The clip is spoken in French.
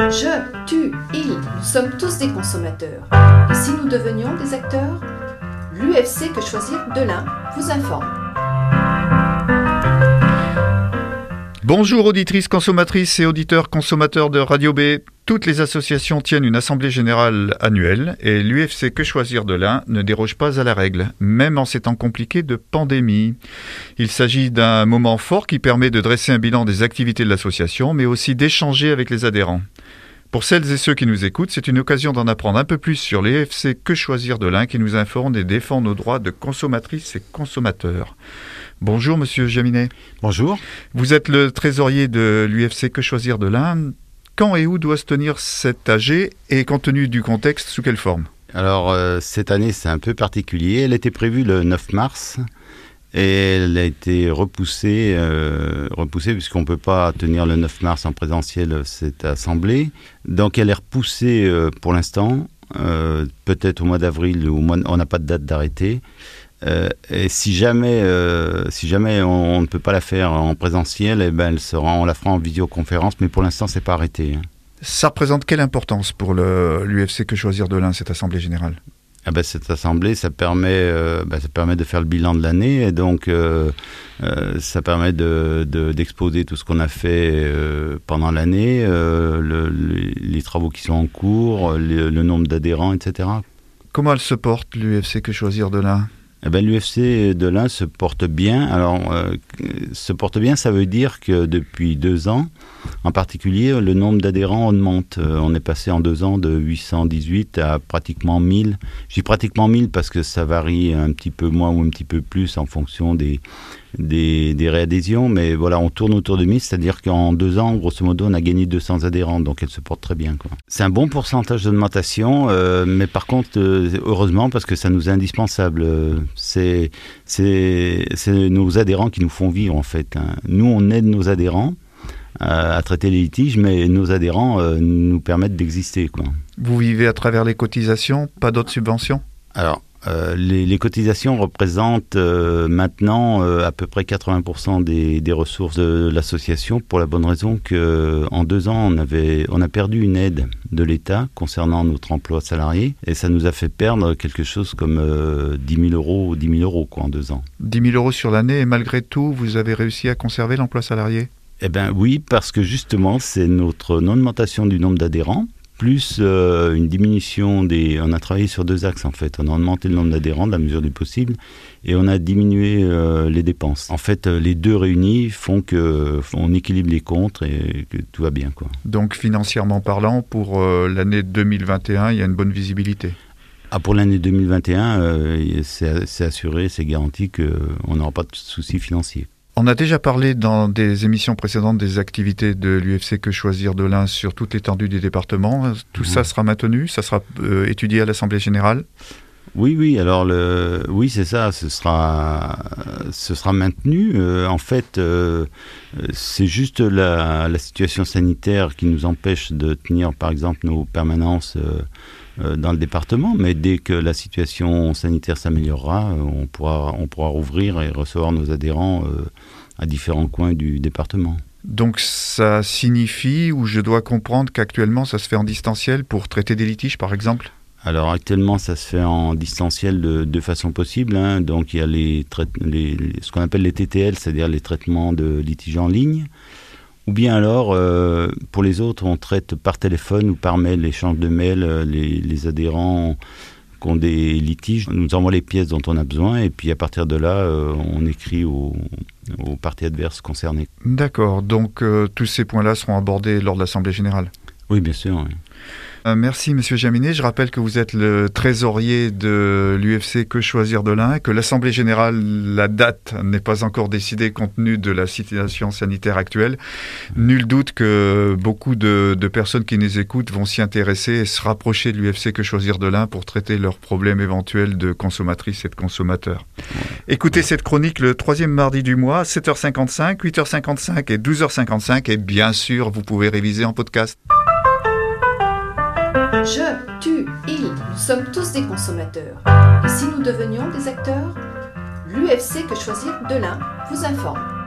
Je, tu, il, nous sommes tous des consommateurs. Et si nous devenions des acteurs? L'UFC Que Choisir de l'un vous informe. Bonjour auditrices, consommatrices et auditeurs consommateurs de Radio B. Toutes les associations tiennent une assemblée générale annuelle et l'UFC Que Choisir de l'un ne déroge pas à la règle, même en ces temps compliqués de pandémie. Il s'agit d'un moment fort qui permet de dresser un bilan des activités de l'association, mais aussi d'échanger avec les adhérents. Pour celles et ceux qui nous écoutent, c'est une occasion d'en apprendre un peu plus sur l'UFC Que Choisir de l'un qui nous informe et défend nos droits de consommatrices et consommateurs. Bonjour Monsieur Jaminet. Bonjour. Vous êtes le trésorier de l'UFC Que Choisir de l'un. Quand et où doit se tenir cette AG et compte tenu du contexte, sous quelle forme? Alors cette année c'est un peu particulier. Elle était prévue le 9 mars et elle a été repoussée puisqu'on ne peut pas tenir le 9 mars en présentiel cette assemblée. Donc elle est repoussée pour l'instant, peut-être au mois d'avril, on n'a pas de date d'arrêté. Et si jamais on ne peut pas la faire en présentiel, eh ben on la fera en visioconférence, mais pour l'instant c'est pas arrêté. Ça représente quelle importance pour l'UFC Que Choisir de l'un, cette assemblée générale? Cette assemblée, ça permet de faire le bilan de l'année et donc ça permet d'exposer tout ce qu'on a fait pendant l'année, les travaux qui sont en cours, le nombre d'adhérents, etc. Comment elle se porte, l'UFC Que Choisir de l'un? L'UFC de l'Ain se porte bien. Alors, se porte bien, ça veut dire que depuis 2 ans, en particulier, le nombre d'adhérents augmente. On est passé en 2 ans de 818 à pratiquement 1000. Je dis pratiquement 1000 parce que ça varie un petit peu moins ou un petit peu plus en fonction des réadhésions. Mais voilà, on tourne autour de 1000, c'est-à-dire qu'en 2 ans, grosso modo, on a gagné 200 adhérents. Donc, elle se porte très bien, quoi. C'est un bon pourcentage d'augmentation, mais par contre, heureusement, parce que ça nous est indispensable. C'est nos adhérents qui nous font vivre, en fait. Nous, on aide nos adhérents à traiter les litiges, mais nos adhérents nous permettent d'exister, quoi. Vous vivez à travers les cotisations, pas d'autres subventions? Alors, les cotisations représentent maintenant à peu près 80% des ressources de l'association, pour la bonne raison qu'en 2 ans, on a perdu une aide de l'État concernant notre emploi salarié, et ça nous a fait perdre quelque chose comme 10 000 euros quoi, en 2 ans. 10 000 euros sur l'année, et malgré tout, vous avez réussi à conserver l'emploi salarié? Eh bien oui, parce que justement, c'est notre non-augmentation du nombre d'adhérents, plus une diminution on a travaillé sur 2 axes en fait. On a augmenté le nombre d'adhérents de la mesure du possible et on a diminué les dépenses. En fait, les 2 réunis font qu'on équilibre les comptes et que tout va bien, quoi. Donc financièrement parlant, pour l'année 2021, il y a une bonne visibilité? Pour l'année 2021, c'est assuré, c'est garanti qu'on n'aura pas de soucis financiers. On a déjà parlé dans des émissions précédentes des activités de l'UFC Que Choisir de l'un sur toute l'étendue du département. Tout ça sera maintenu? Ça sera étudié à l'Assemblée générale? Oui. Alors, oui, c'est ça. Ce sera maintenu. En fait, c'est juste la situation sanitaire qui nous empêche de tenir, par exemple, nos permanences dans le département, mais dès que la situation sanitaire s'améliorera, on pourra rouvrir et recevoir nos adhérents à différents coins du département. Donc ça signifie, ou je dois comprendre qu'actuellement ça se fait en distanciel pour traiter des litiges par exemple? Alors actuellement ça se fait en distanciel de 2 façons possibles, hein. Donc il y a ce qu'on appelle les TTL, c'est-à-dire les traitements de litiges en ligne. Ou bien alors, pour les autres, on traite par téléphone ou par mail, l'échange de mails, les adhérents qui ont des litiges nous envoient les pièces dont on a besoin et puis à partir de là, on écrit aux parties adverses concernées. D'accord, donc tous ces points-là seront abordés lors de l'Assemblée générale? Oui, bien sûr, oui. Merci Monsieur Jaminet. Je rappelle que vous êtes le trésorier de l'UFC Que Choisir de l'un, que l'Assemblée générale, la date n'est pas encore décidée compte tenu de la situation sanitaire actuelle. Nul doute que beaucoup de personnes qui nous écoutent vont s'y intéresser et se rapprocher de l'UFC Que Choisir de l'un pour traiter leurs problèmes éventuels de consommatrices et de consommateurs. Écoutez cette chronique le 3e mardi du mois, 7h55, 8h55 et 12h55 et bien sûr, vous pouvez réviser en podcast. Je, tu, il, nous sommes tous des consommateurs. Et si nous devenions des acteurs? L'UFC Que Choisir de l'un vous informe.